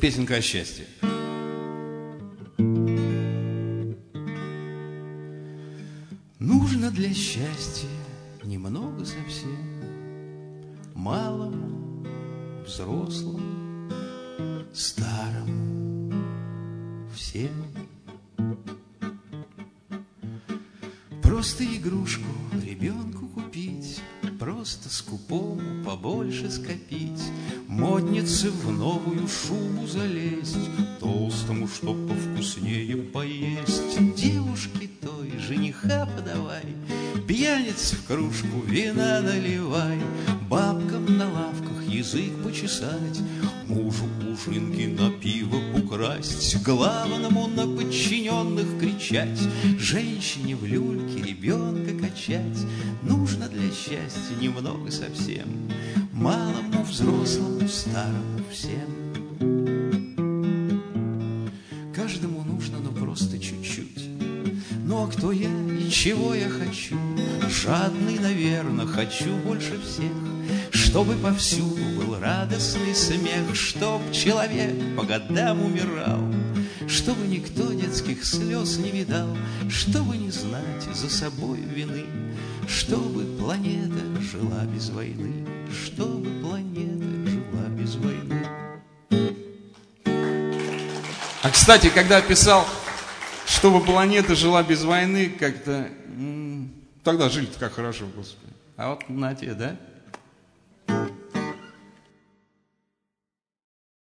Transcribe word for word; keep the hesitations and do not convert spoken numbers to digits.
Песенка о счастье. Нужно для счастья немного совсем, малому, взрослому, старому, всем. Просто игрушку ребенку купить, просто скупому побольше скопить, моднице в новую шубу залезть, толстому, чтоб повкуснее поесть, девушке той жениха подавай, пьянице в кружку вина наливай, бабкам на лавках язык почесать, мужу ужинки на пиво украсть, главному на подчиненных кричать, женщине в люльке ребенка качать. Нужно для счастья немного совсем, малому, взрослому, старому, всем. Каждому нужно, но просто чуть-чуть. Ну а кто я и чего я хочу? Жадный, наверное, хочу больше всех, чтобы повсюду был радостный смех, чтоб человек по годам умирал, чтобы никто детских слез не видал, чтобы не знать за собой вины, чтобы планета жила без войны, чтобы планета жила без войны. А, кстати, когда писал, чтобы планета жила без войны, как-то... Тогда жили-то как хорошо, Господи. А вот на те, да?